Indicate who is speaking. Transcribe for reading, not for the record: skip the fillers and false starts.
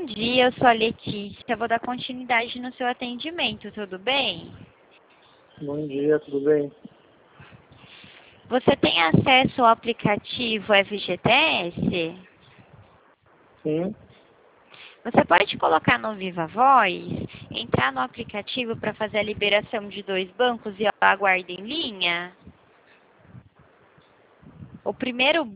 Speaker 1: dia, eu sou a Letícia, vou dar continuidade no seu atendimento, tudo bem?
Speaker 2: Bom dia, tudo bem?
Speaker 1: Você tem acesso ao aplicativo FGTS?
Speaker 2: Sim,
Speaker 1: Você pode colocar no Viva Voz, entrar no aplicativo para fazer a liberação de 2 bancos e aguardar em linha? O primeiro